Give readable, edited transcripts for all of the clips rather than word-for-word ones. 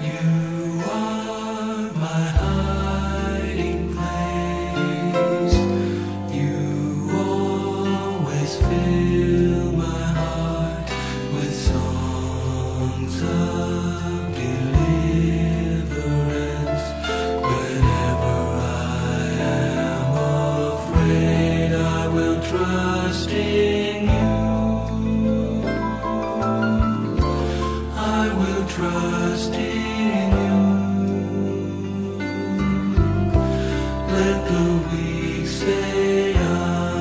You are my hiding place. You always fill my heart with songs of deliverance. Whenever I am afraid, I will trust in you. I will trust in you. Let the weak say I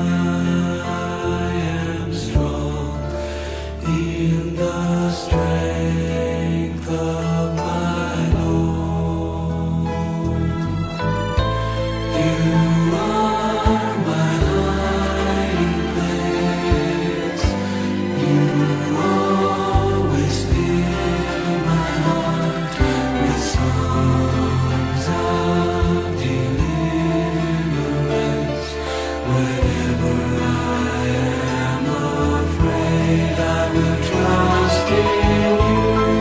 am strong in the strength of my Lord. You are my hiding place. You always fill my heart with songs of deliverance. Whenever I am afraid, I will trust in you.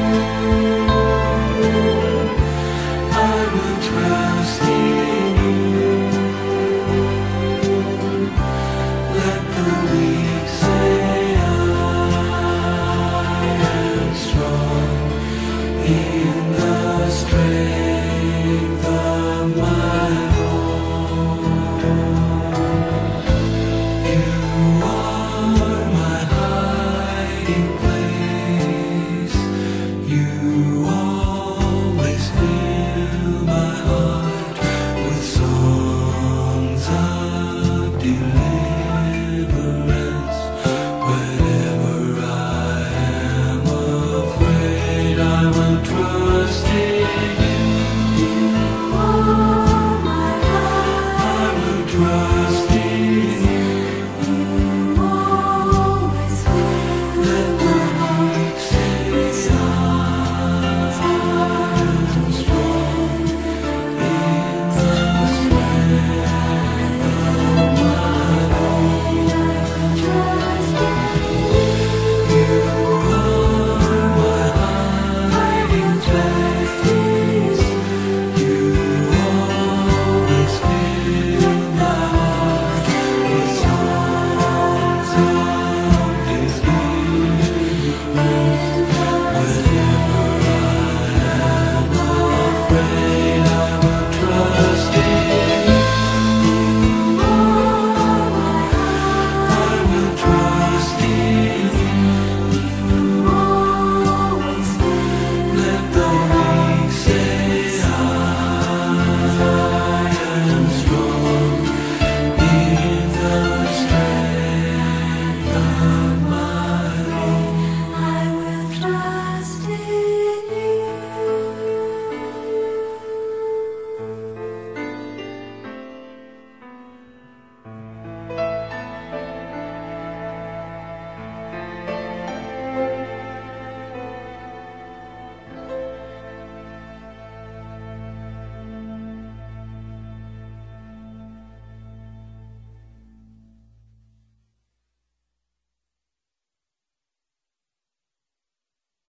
I will trust in you. Let the weak say I am strong in the strength of my Lord. You are my hiding place. You are